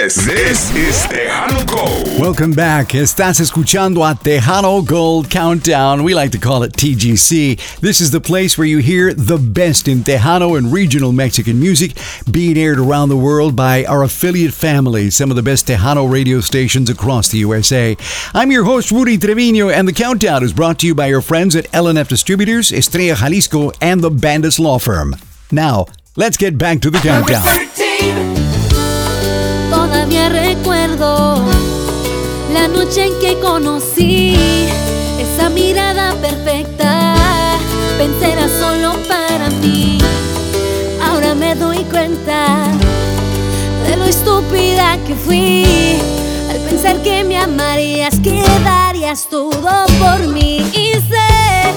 This is Tejano Gold. Welcome back. Estás escuchando a Tejano Gold Countdown. We like to call it TGC. This is the place where you hear the best in Tejano and regional Mexican music being aired around the world by our affiliate family, some of the best Tejano radio stations across the USA. I'm your host, Rudy Trevino, and the countdown is brought to you by your friends at L&F Distributors, Estrella Jalisco, and the Bandits Law Firm. Now, let's get back to the countdown. Todavía recuerdo la noche en que conocí esa mirada perfecta. Pensé era solo para mí. Ahora me doy cuenta de lo estúpida que fui al pensar que me amarías, que darías todo por mí. Y sé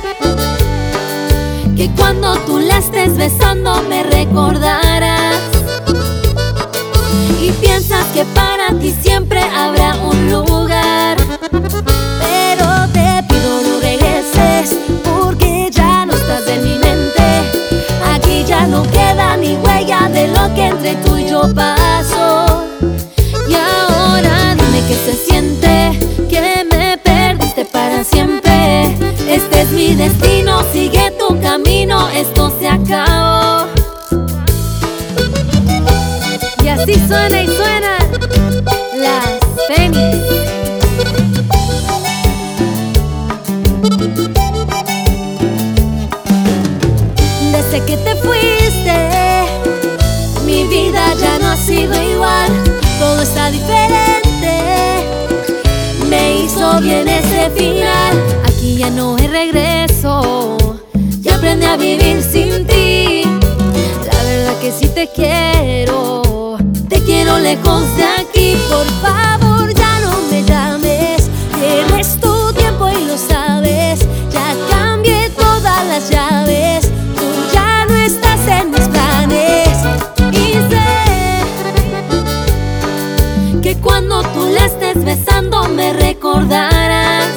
que cuando tú la estés besando me recordarás y piensas que para ti siempre habrá un lugar. Pero te pido no regreses porque ya no estás en mi mente. Aquí ya no queda ni huella de lo que entre tú y yo pasó. Y ahora dime qué se siente, que me perdiste para siempre. Este es mi destino, sigue tu camino, esto se acabó. Y así suena y suena las Fénix. Desde que te fuiste, mi vida ya no ha sido igual. Todo está diferente, me hizo bien ese final. Aquí ya no hay regreso, ya aprendí a vivir sin ti. La verdad que sí te quiero lejos de aquí. Por favor ya no me llames, tienes tu tiempo y lo sabes. Ya cambié todas las llaves, tú ya no estás en mis planes. Y sé que cuando tú la estés besando me recordarás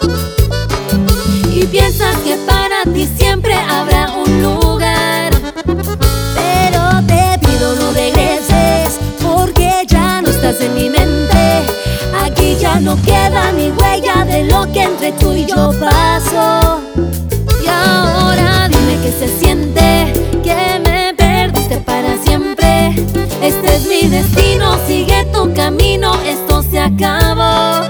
y piensas que para ti siempre habrá un lugar. Pero te pido no regreses porque ya no estás en mi mente. Aquí ya no queda ni huella de lo que entre tú y yo pasó. Y ahora dime qué se siente, que me perdiste para siempre. Este es mi destino, sigue tu camino, esto se acabó.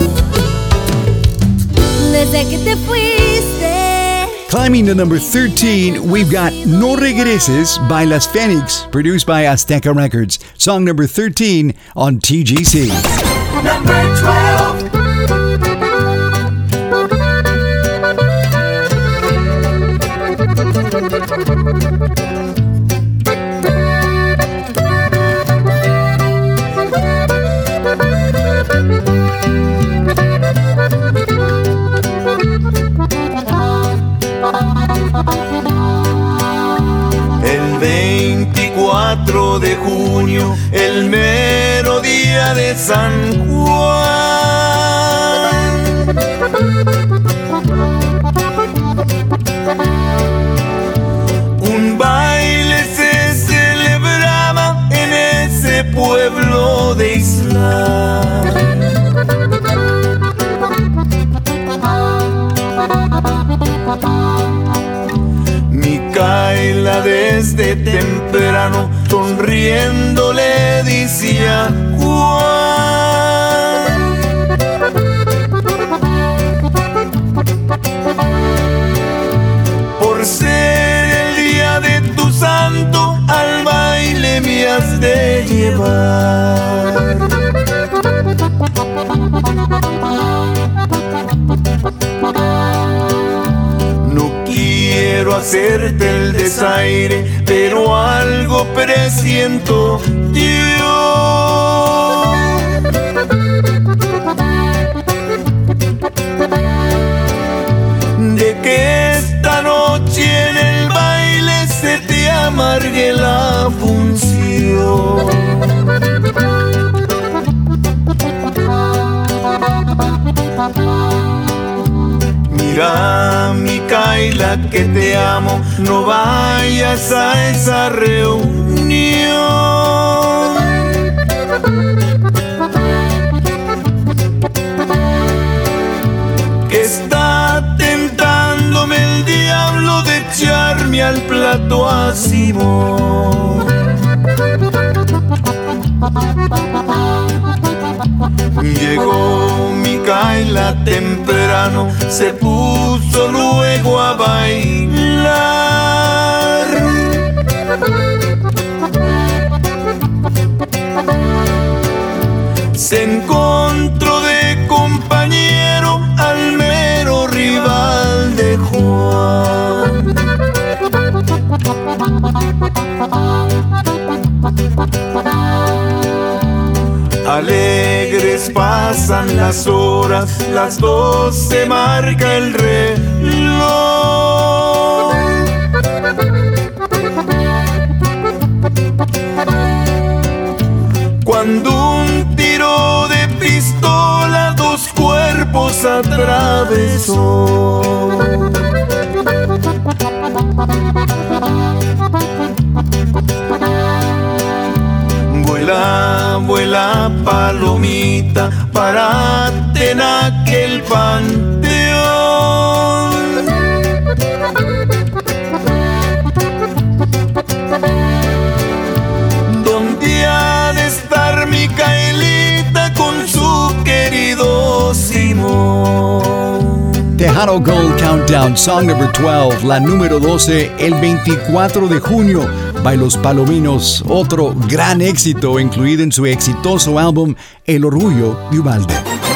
Desde que te fuiste. Climbing to number 13, we've got No Regreses by Las Fénix, produced by Azteca Records. Song number 13 on TGC. Number 12. El 24 de junio, el mero día de San Juan, un baile se celebraba en ese pueblo de Islán. Micaela desde temprano sonriendo le decía Juan. Por ser el día de tu santo al baile me has de llevar. Quiero hacerte el desaire, pero algo presiento yo. De que esta noche en el baile se te amargue la función. Mira, Micaela, que te amo, no vayas a esa reunión. trato a Simón. Llegó Micaela temprano, se puso luego a bailar. Se encontró de compañero al mero rival de Juan. Alegres pasan las horas, las 12 marca el reloj. Cuando un tiro de pistola dos cuerpos atravesó. Vuela, vuela palomita, párate en aquel panteón. Donde ha de estar Micaelita con su querido Simón. Tejano Gold Countdown, song number 12, la número 12, el 24 de junio. By Los Palominos, otro gran éxito incluido en su exitoso álbum El Orgullo de Ubalde.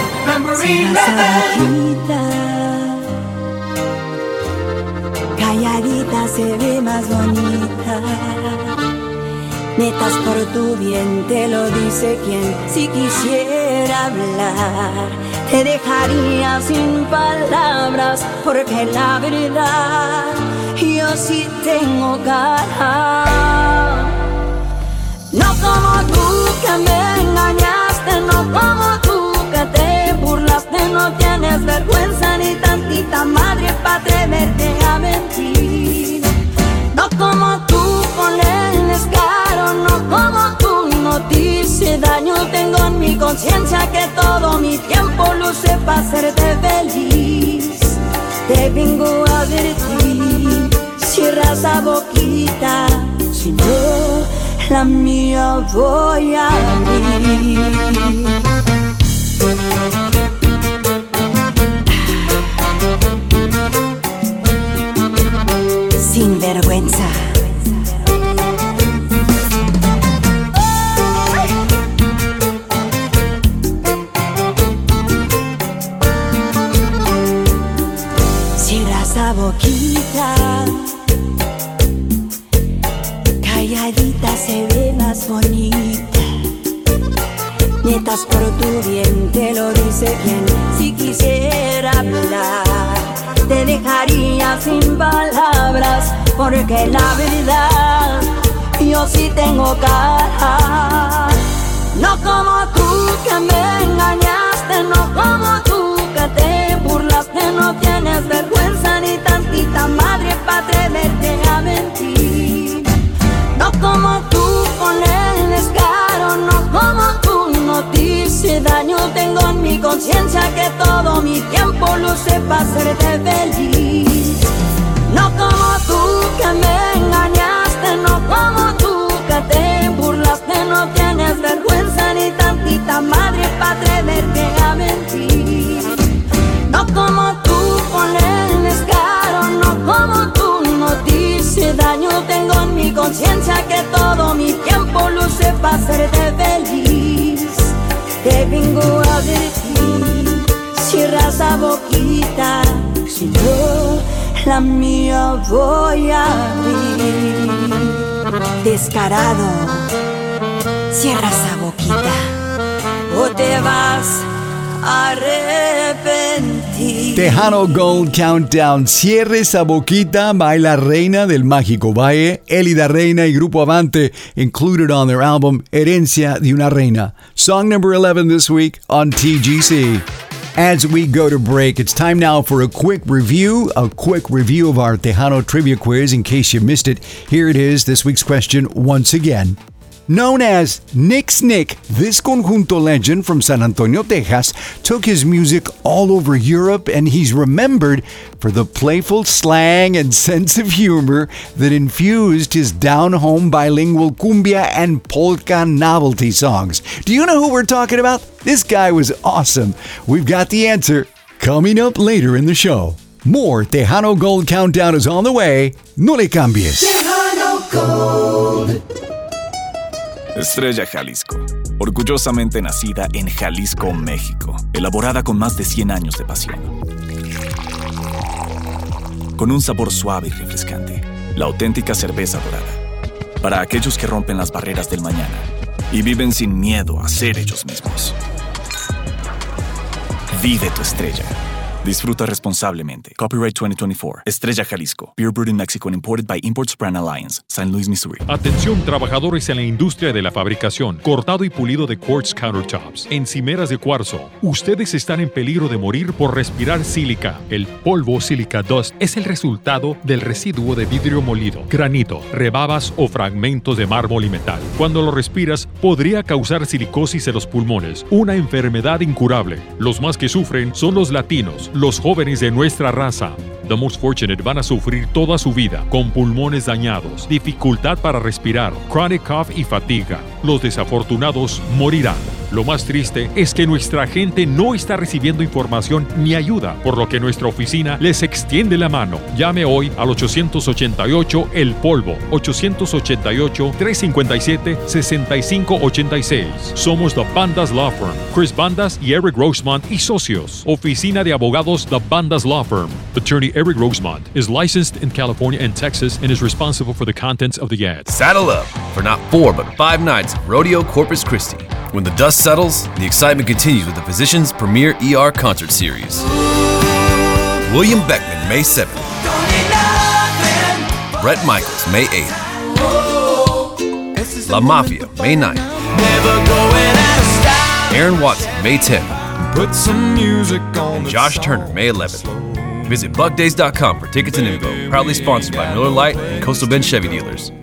Calladita se ve más bonita. Netas por tu bien te lo dice quien si quisiera hablar te dejaría sin palabras, porque la verdad yo sí tengo cara. No como tú que me engañaste, no como tú que te burlaste, no tienes vergüenza ni tantita madre para atreverte a mentir. No como tú con el descaro, no como tú no te hice daño. Tengo en mi conciencia que todo mi tiempo luce para hacerte feliz. Te vengo a advertir, cierra esa boquita, si no la mía voy a abrir. Sin vergüenza. Cierra esa boquita, calladita se ve más bonita. Nietas por tu bien te lo dice quien si quisiera hablar te dejaría sin palabras, porque la verdad yo sí tengo cara. No como tú que me engañaste, no como tú que te burlaste, no tienes vergüenza ni tantita madre para atreverte a mentir. No como tú con el descaro, no como tú no te hice daño. Tengo en mi conciencia que todo mi tiempo luce para hacerte feliz. No como tú que me engañaste, no como tú que te burlaste, no tienes vergüenza ni tantita madre para atreverte a mentir. No como tú con el descaro, no como tú no te hice daño. Tengo en mi conciencia que todo mi tiempo luce para hacerte feliz. Te vengo a advertir, cierra esa boquita, si no la mía voy a abrir. Descarado, cierra esa boquita o te vas a arrepentir. Tejano Gold Countdown, cierre esa boquita, baila reina del Mágico Valle, Elida Reina y Grupo Avante, included on their album Herencia de una Reina. Song number 11 this week on TGC. As we go to break, it's time now for a quick review of our Tejano Trivia Quiz in case you missed it. Here it is, this week's question once again. Known as Nick Snick, this conjunto legend from San Antonio, Texas, took his music all over Europe, and he's remembered for the playful slang and sense of humor that infused his down-home bilingual cumbia and polka novelty songs. Do you know who we're talking about? This guy was awesome. We've got the answer coming up later in the show. More Tejano Gold Countdown is on the way. No le cambies. Tejano Gold. Estrella Jalisco, orgullosamente nacida en Jalisco, México, elaborada con más de 100 años de pasión. Con un sabor suave y refrescante, la auténtica cerveza dorada. Para aquellos que rompen las barreras del mañana y viven sin miedo a ser ellos mismos. Vive tu estrella. Disfruta responsablemente. Copyright 2024. Estrella Jalisco. Beer brewed in Mexico and imported by Imports Brand Alliance. St. Louis, Missouri. Atención trabajadores en la industria de la fabricación, cortado y pulido de quartz countertops, encimeras de cuarzo. Ustedes están en peligro de morir por respirar sílica. El polvo sílica dust es el resultado del residuo de vidrio molido, granito, rebabas o fragmentos de mármol y metal. Cuando lo respiras, podría causar silicosis en los pulmones, una enfermedad incurable. Los más que sufren son los latinos, los jóvenes de nuestra raza. The most fortunate van a sufrir toda su vida con pulmones dañados, dificultad para respirar, chronic cough y fatiga. Los desafortunados morirán. Lo más triste es que nuestra gente no está recibiendo información ni ayuda, por lo que nuestra oficina les extiende la mano. Llame hoy al 888 El Polvo, 888-357-6586. Somos The Bandas Law Firm, Chris Bandas y Eric Rosemont y socios. Oficina de abogados The Bandas Law Firm. Attorney Eric Rosemont is licensed in California and Texas and is responsible for the contents of the ad. Saddle up for not 4 but 5 nights of Rodeo Corpus Christi. When the dust settles, the excitement continues with the Physicians' premier ER concert series. William Beckman, May 7th. Bret Michaels, May 8th. La Mafia, May 9th. Aaron Watson, May 10th. And Josh Turner, May 11th. Visit BuckDays.com for tickets and info. Proudly sponsored by Miller Lite and Coastal Bend Chevy Dealers.